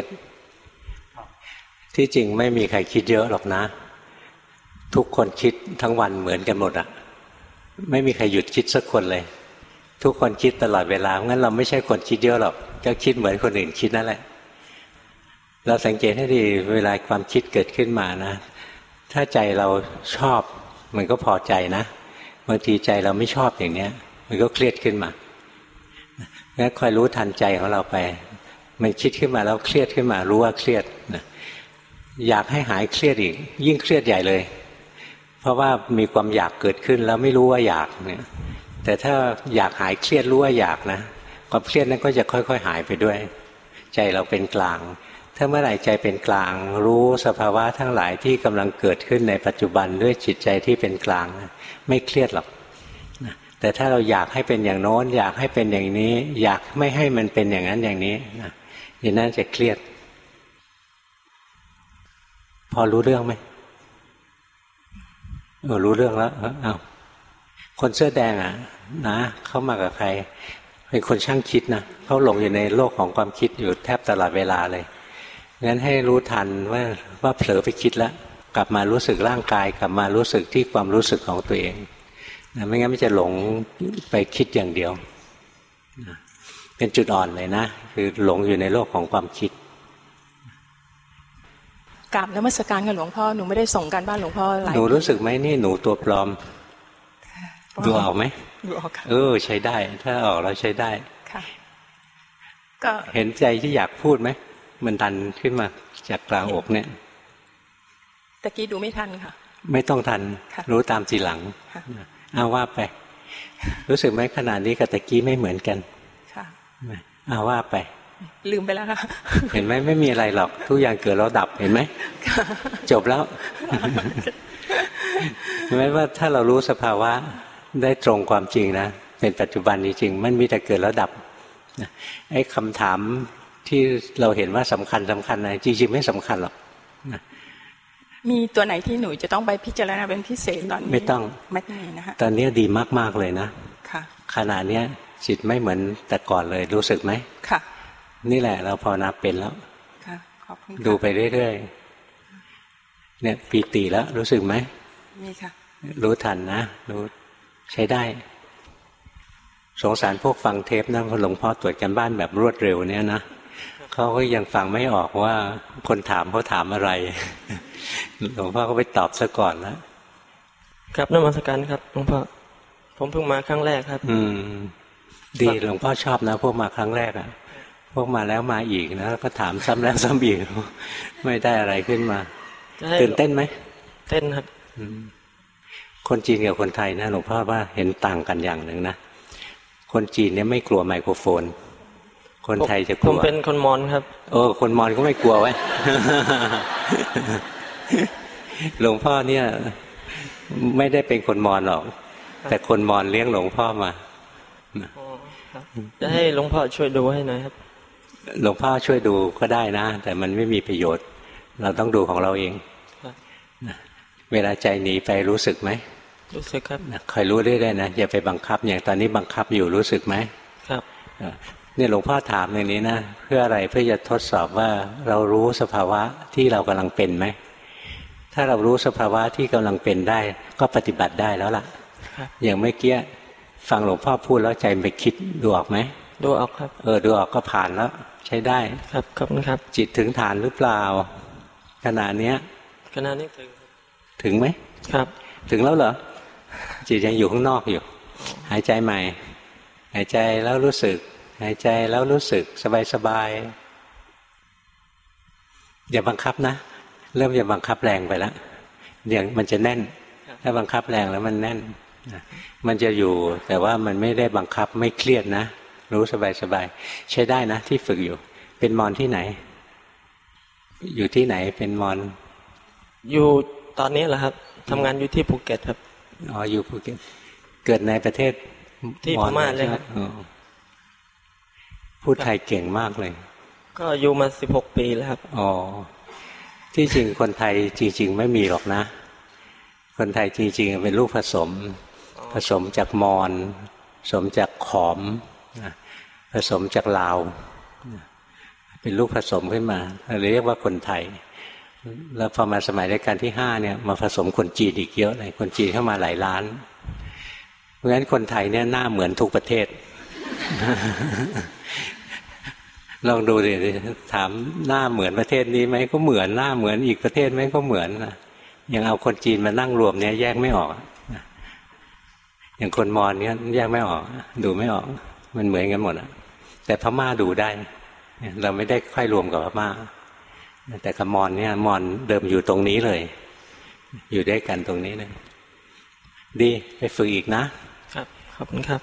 ที่จริงไม่มีใครคิดเยอะหรอกนะทุกคนคิดทั้งวันเหมือนกันหมดอะไม่มีใครหยุดคิดสักคนเลยทุกคนคิดตลอดเวลางั้นเราไม่ใช่คนคิดเยอะหรอกก็คิดเหมือนคนอื่นคิดนั่นแหละเราสังเกตให้ดีเวลาความคิดเกิดขึ้นมานะถ้าใจเราชอบมันก็พอใจนะบางทีใจเราไม่ชอบอย่างเนี้ยมันก็เครียดขึ้นมางั้นคอยรู้ทันใจของเราไปมันคิดขึ้นมาแล้วเครียดขึ้นมารู้ว่าเครียดนะอยากให้หายเครียดอีกยิ่งเครียดใหญ่เลยเพราะว่ามีความอยากเกิดขึ้นแล้วไม่รู้ว่าอยากเนี่ยแต่ถ้าอยากหายเครียดรู้ว่าอยากนะความเครียดนั้นก็จะค่อยๆหายไปด้วยใจเราเป็นกลางถ้าเมื่อไหร่ใจเป็นกลางรู้สภาวะทั้งหลายที่กำลังเกิดขึ้นในปัจจุบันด้วยจิตใจที่เป็นกลางไม่เครียดหรอกแต่ถ้าเราอยากให้เป็นอย่างโน้นอยากให้เป็นอย่างนี้อยากไม่ให้มันเป็นอย่างนั้นอย่างนี้นะอย่างนั้นจะเครียดพอรู้เรื่องไหมเออรู้เรื่องแล้วอ้าวคนเสื้อแดงอ่ะนะเข้ามากับใครเป็นคนช่างคิดนะเขาหลงอยู่ในโลกของความคิดอยู่แทบตลอดเวลาเลยงั้นให้รู้ทันว่าว่าเผลอไปคิดแล้วกลับมารู้สึกร่างกายกลับมารู้สึกที่ความรู้สึกของตัวเองนะไม่งั้นมันจะหลงไปคิดอย่างเดียวนะเป็นจุดอ่อนเลยนะคือหลงอยู่ในโลกของความคิด
กราบนมัสการกับหลวงพ่อหนูไม่ได้ส่งการบ้านหลวงพ่อหลายหนู
รู้สึกไหมนี่หนูตัวปลอมดูออกไหม
ดูออกค่ะ
เออใช้ได้ถ้าออกเราใช้ได้
ค่ะก็
เห็นใจที่อยากพูดไหมมันดันขึ้นมาจากกลางอกเนี่ย
ตะกี้ดูไม่ทันค่ะ
ไม่ต้องทันรู้ตามทีหลังเอาว่าไปรู้สึกไหมขนาดนี้กับตะกี้ไม่เหมือนกัน
ค่ะ
เอาว่าไป
ลืมไปแล้วค่ะ
เห็นไหมไม่มีอะไรหรอกทุกอย่างเกิดแล้วดับเห็นไหมจบแล้วเห็นไหมว่าถ้าเรารู้สภาวะได้ตรงความจริงนะเป็นปัจจุบันจริงๆมันมีแต่เกิดแล้วดับไอ้คำถามที่เราเห็นว่าสำคัญสำคัญนะจริงๆไม่สำคัญหรอก
มีตัวไหนที่หนูจะต้องไปพิจารณาเป็นพิเศษตอนนี้
ไม่ต้อง
ไม่มีนะฮะ
ตอนนี้ดีมากๆเลยนะ
ค่ะ
ขณะนี้จิตไม่เหมือนแต่ก่อนเลยรู้สึกไหม
ค่ะ
นี่แหละเราภาวนาเป็นแล้ว
ค่ะขอบคุณ
ดูไปเรื่อยๆเนี่ยปีติแล้วรู้สึกไหม
มีค่ะ
รู้ทันนะรู้ใช้ได้สงสารพวกฟังเทปนะหลวงพ่อตรวจกันบ้านแบบรวดเร็วเนี่ยนะเขาก็ยังฟังไม่ออกว่าคนถามเขาถามอะไรหลวงพ่อก็ไปตอบซะก่อนแล้ว
ครับนมัสการครับหลวงพ่อผมเพิ่งมาครั้งแรกครับ
อืมดีหลวงพ่อชอบนะพวกมาครั้งแรกอ่ะพวกมาแล้วมาอีกนะแล้วก็ถามซ้ำแล้วซ้ำอีกไม่ได้อะไรขึ้นมาตื่นเต้นไหม
เต้นครับ
คนจีนกับคนไทยนะหลวงพ่อว่าเห็นต่างกันอย่างหนึ่งนะคนจีนเนี่ยไม่กลัวไมโครโฟนคนไทยจะกลัว
ผมเป็นคนมอญครับ
เออคนมอญก็ไม่กลัวไว้ หลวงพ่อเนี่ยไม่ได้เป็นคนมอญหรอกแต่คนมอญเลี้ยงหลวงพ่อมา
จะให้หลวงพ่อช่วยดูให้หน่อยครับ
หลวงพ่อช่วยดูก็ได้นะแต่มันไม่มีประโยชน์เราต้องดูของเราเองเวลาใจหนีไปรู้สึกไหม
รู้สึกครับ
คอยรู้เรื่อยๆนะอย่าไปบังคับอย่างตอนนี้บังคับอยู่รู้สึกไหม
ครับ
เนี่ยหลวงพ่อถามอย่างนี้นะเพื่ออะไรเพื่อจะทดสอบว่าเรารู้สภาวะที่เรากำลังเป็นไหมถ้าเรารู้สภาวะที่กำลังเป็นได้ก็ปฏิบัติได้แล้วล่ะอย่างเมื่อกี้ฟังหลวงพ่อพูดแล้วใจไปคิดดูออกไหม
ดูออกครับ
เออดูออกก็ผ่านแล้วใช้ได้
ครับขอบคุณครับ
จิตถึงฐานหรือเปล่าขณะเนี้ย
ขณะนี้ถึง
ถึงไหม
ครับ
ถึงแล้วเหรอจิตยังอยู่ข้างนอกอยู่หายใจใหม่หายใจแล้วรู้สึกหายใจแล้วรู้สึกสบายๆอย่าบังคับนะเริ่มอย่าบังคับแรงไปแล้วเดี๋ยวมันจะแน่นถ้าบังคับแรงแล้วมันแน่นมันจะอยู่แต่ว่ามันไม่ได้บังคับไม่เครียดนะรู้สบายๆใช้ได้นะที่ฝึกอยู่เป็นมอญที่ไหนอยู่ที่ไหนเป็นมอญ
อยู่ตอนนี้เหรอครับทำงานอยู่ที่ภูเก็ตครับ
อ๋ออยู่ภูเก็ตเกิดในประเทศ
ที่พม่าเลยครับ
พูดไทยเก่งมากเลย
ก็อยู่มาสิบหกปีแล้วครับ
อ๋อที่จริงคนไทยจริงๆไม่มีหรอกนะคนไทยจริงๆเป็นลูกผสมผสมจากมอญผสมจากขอมผสมจากลาวเป็นลูกผสมขึ้นมาเรียกว่าคนไทยแล้วพอมาสมัยรัชกาลที่ห้าเนี่ยมาผสมคนจีนอีกเยอะเลยคนจีนเข้ามาหลายล้านเพราะฉะนั้นคนไทยเนี่ยหน้าเหมือนทุกประเทศ ลองดูดิถามหน้าเหมือนประเทศนี้ไหมก็เหมือนหน้าเหมือนอีกประเทศไหมก็เหมือนนะอย่างเอาคนจีนมานั่งรวมเนี่ยแยกไม่ออกอย่างคนมอญเนี่ยแยกไม่ออกดูไม่ออกมันเหมือนกันหมดอะแต่พม่าดูได้เราไม่ได้ค่อยรวมกับพม่าแต่กับมอญเนี่ยมอญเดิมอยู่ตรงนี้เลยอยู่ด้วยกันตรงนี้เลยดีไปฝึกอีกนะครับ
ขอบคุณครับ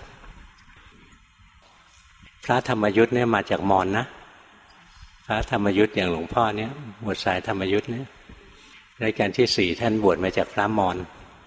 พระธรรมยุทธ์เนี่ยมาจากมอญนะพระธรรมยุทธ์อย่างหลวงพ่อเนี่ยบวชสายธรรมยุทธ์เนี่ยรายการที่สี่ท่านบวชมาจากพระมอญ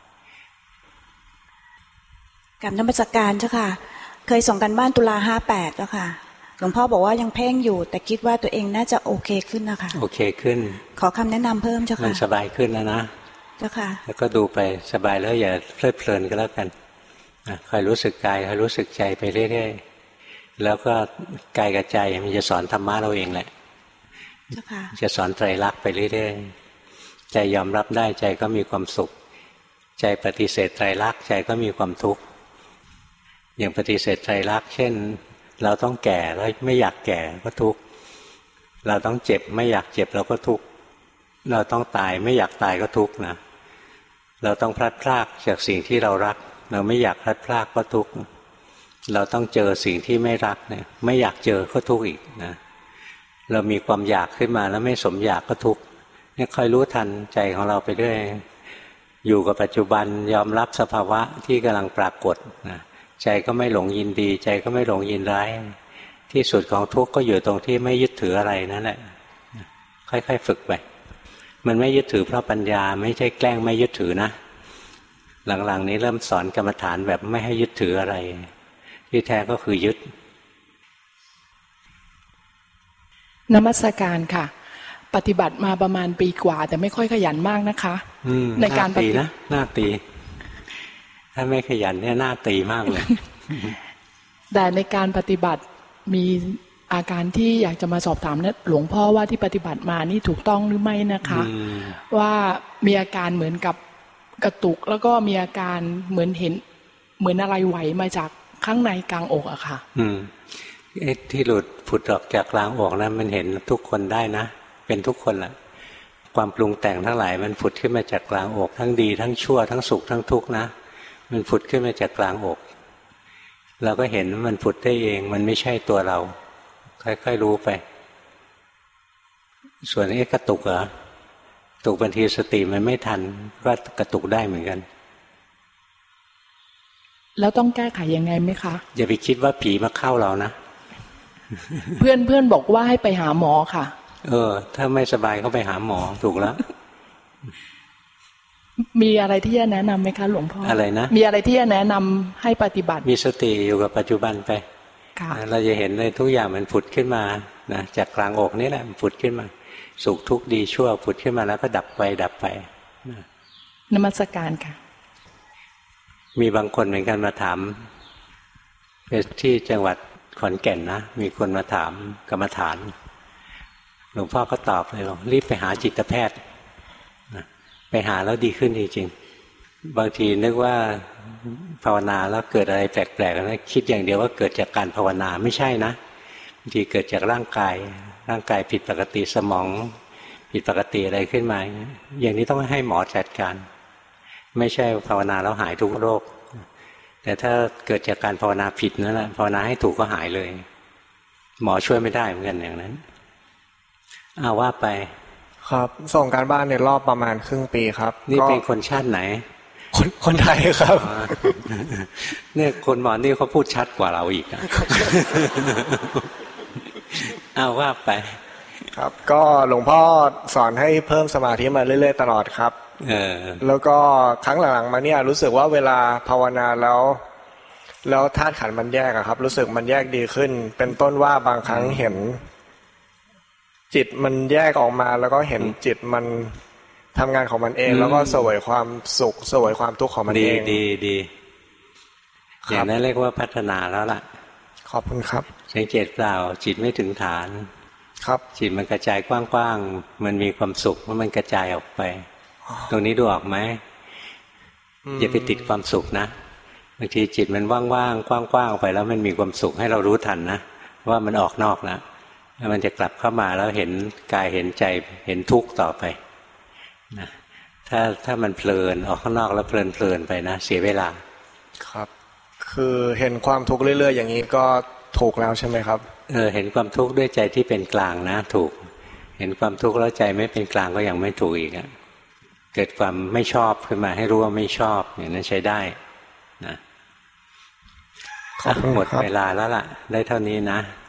กับนมัสการเจ้าค่ะเคยส่งกันบ้านตุลาห้าแปดเจ้าค่ะหลวงพ่อบอกว่ายังเพ่งอยู่แต่คิดว่าตัวเองน่าจะโอเคขึ้นนะคะ
โอเคขึ้น
ขอคำแนะนำเพิ่มเจ้าค่ะ
มันสบายขึ้นแล้วนะ
เจ้าค่ะ
แล้วก็ดูไปสบายแล้วอย่าเพลิดเพลินก็แล้วกันคอยรู้สึกกายคอยรู้สึกใจไปเรื่อยๆแล้วก็กายกับใจมันจะสอนธรรมะเราเองแหละ
เจ้าค่ะ
จะสอนไตรลักษณ์ไปเรื่อยๆใจยอมรับได้ใจก็มีความสุขใจปฏิเสธไตรลักษณ์ใจก็มีความทุกข์อย่างปฏิเสธไตรลักษณ์เช่นเราต้องแก่แล้วไม่อยากแก่ก็ทุกข์เราต้องเจ็บไม่อยากเจ็บเราก็ทุกข์เราต้องตายไม่อยากตายก็ทุกข์นะเราต้องพลัดพรากจากสิ่งที่เรารักเราไม่อยากพลัดพรากก็ทุกข์เราต้องเจอสิ่งที่ไม่รักเนี่ยไม่อยากเจอก็ทุกข์อีกนะเรามีความอยากขึ้นมาแล้วไม่สมอยากก็ทุกข์เนี่ยคอยรู้ทันใจของเราไปด้วยอยู่กับปัจจุบันยอมรับสภาวะที่กำลังปรากฏนะใจก็ไม่หลงยินดีใจก็ไม่หลงยินร้ายที่สุดของทุกข์ก็อยู่ตรงที่ไม่ยึดถืออะไรนั่นแหละค่อยๆฝึกไปมันไม่ยึดถือเพราะปัญญาไม่ใช่แกล้งไม่ยึดถือนะหลังๆนี้เริ่มสอนกรรมฐานแบบไม่ให้ยึดถืออะไรที่แท้ก็คือยึด
นมัสการค่ะปฏิบัติมาประมาณปีกว่าแต่ไม่ค่อยขยันมากนะคะในการปฏิบัตินะ
หน้าตีถ้าไม่ขยันเนี่ยหน้าตีมากเลย
แต่ในการปฏิบัติมีอาการที่อยากจะมาสอบถามนะหลวงพ่อว่าที่ปฏิบัติมานี่ถูกต้องหรือไม่นะคะว่ามีอาการเหมือนกับกระตุกแล้วก็มีอาการเหมือนเห็นเหมือนอะไรไหวมาจากข้างในกลางอกอะค่ะ
อืมไอ้ที่หลุดผุดออกจากกลางอกนั้นมันเห็นทุกคนได้นะเป็นทุกคนแหละความปรุงแต่งทั้งหลายมันผุดขึ้นมาจากกลางอกทั้งดีทั้งชั่วทั้งสุขทั้งทุกข์นะมันผุดขึ้นมาจากกลางอกเราก็เห็นมันผุดได้เองมันไม่ใช่ตัวเราค่อยๆรู้ไปส่วนไอ้กระตุกเหรอตุกบางทีสติมันไม่ทันก็กระตุกได้เหมือนกัน
แล้วต้องแก้ไขยังไงไหมคะ
อย่าไปคิดว่าผีมาเข้าเรานะ
เพื่อนเพื่อนบอกว่าให้ไปหาหมอค่ะ
เออถ้าไม่สบายก็ไปหาหมอถูกแล้ว
มีอะไรที่จะแนะนำไหมคะหลวงพ่อ
อะไรนะ
มีอะไรที่จะแนะนำให้ปฏิบัติ
มีสติอยู่กับปัจจุบันไปเราจะเห็นเลยทุกอย่างมันผุดขึ้นมานะจากกลางอกนี่แหละมันผุดขึ้นมาสุขทุกข์ดีชั่วผุดขึ้นมาแล้วก็ดับไปดับไป
นมัสการค่ะ
มีบางคนเหมือนกันมาถามที่จังหวัดขอนแก่นนะมีคนมาถามกรรมฐานหลวงพ่อก็ตอบเลยบอกรีบไปหาจิตแพทย์ไปหาแล้วดีขึ้นจริงๆบางทีนึกว่าภาวนาแล้วเกิดอะไรแปลกๆนะคิดอย่างเดียวว่าเกิดจากการภาวนาไม่ใช่นะบางทีเกิดจากร่างกายร่างกายผิดปกติสมองผิดปกติอะไรขึ้นมาอย่างนี้ต้องให้หมอจัดการไม่ใช่ภาวนาแล้วหายทุกโรคแต่ถ้าเกิดจากการภาวนาผิดนั่นแหละภาวนาให้ถูกก็หายเลยหมอช่วยไม่ได้เหมือนกันอย่างนั้นเอาว่าไป
ครับส่งการบ้านในรอบประมาณครึ่งปีครับ
นี่เป็นคนชาติไหน
คนคนไทยครับ
เนี่ยคนหมอนี่เขาพูดชัดกว่าเราอีกเอาว่าไป
ครับก็หลวงพ่อสอนให้เพิ่มสมาธิมาเรื่อยๆตลอดครับ
เออ
แล้วก็ครั้งหลังๆมาเนี่ยรู้สึกว่าเวลาภาวนาแล้วแล้วธาตุขันธ์มันแยกอะครับรู้สึกมันแยกดีขึ้นเป็นต้นว่าบางครั้งเห็นจิตมันแยกออกมาแล้วก็เห็นจิตมันทำงานของมันเองแล้วก็เสวยความสุขเสวยความทุกข์ของมันเอง
ดีดีดีอย่างนั้นเรียกว่าพัฒนาแล้วล่ะ
ขอบคุณครับ
สังเกตเปล่าจิตไม่ถึงฐาน
ครับ
จิตมันกระจายกว้างๆมันมีความสุขเมื่อมันกระจายออกไปตรงนี้ดูออกไหมอย่าไปติดความสุขนะบางทีจิตมันว่างๆกว้างๆไปแล้วมันมีความสุขให้เรารู้ทันนะว่ามันออกนอกแล้วแล้วมันจะกลับเข้ามาแล้วเห็นกายเห็นใจเห็นทุกข์ต่อไปนะถ้าถ้ามันเพลินออกข้างนอกแล้วเพลินเพลินไปนะเสียเวลา
ครับคือเห็นความทุกข์เรื่อยๆอย่างนี้ก็ถูกแล้วใช่ไหมครับ
เออเห็นความทุกข์ด้วยใจที่เป็นกลางนะถูกเห็นความทุกข์แล้วใจไม่เป็นกลางก็ยังไม่ถูกอีกอ่ะเกิดความไม่ชอบขึ้นมาให้รู้ว่าไม่ชอบอย่างนั้นใช้ได้นะหมดเวลาแล้วล่ะได้เท่านี้นะ